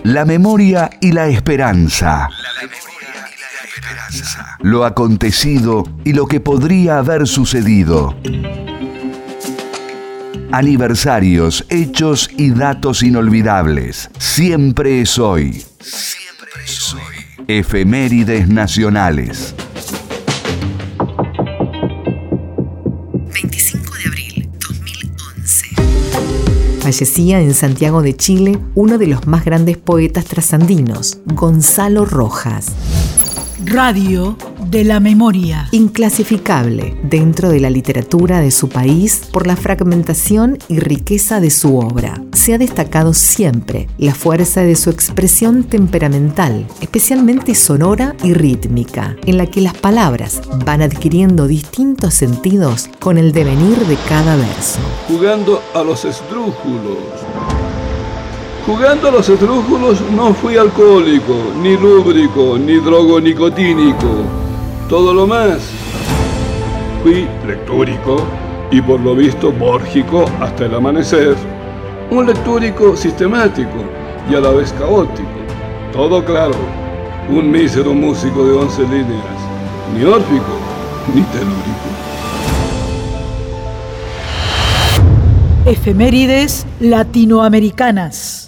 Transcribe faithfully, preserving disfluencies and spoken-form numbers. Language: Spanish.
La memoria y la esperanza. La memoria y la esperanza. Lo acontecido y lo que podría haber sucedido. Aniversarios, hechos y datos inolvidables. Siempre es hoy. Siempre es hoy. Efemérides nacionales. veinticinco de abril dos mil once. Fallecía en Santiago de Chile uno de los más grandes poetas trasandinos, Gonzalo Rojas. Radio de la memoria. Inclasificable dentro de la literatura de su país por la fragmentación y riqueza de su obra. Se ha destacado siempre la fuerza de su expresión temperamental, especialmente sonora y rítmica, en la que las palabras van adquiriendo distintos sentidos con el devenir de cada verso. Jugando a los esdrújulos. Jugando a los esdrújulos no fui alcohólico, ni lúbrico, ni drogonicotínico. Todo lo más. Fui lectúrico y por lo visto bórgico hasta el amanecer. Un lectúrico sistemático y a la vez caótico. Todo claro. Un mísero músico de once líneas. Ni órfico, ni telúrico. Efemérides latinoamericanas.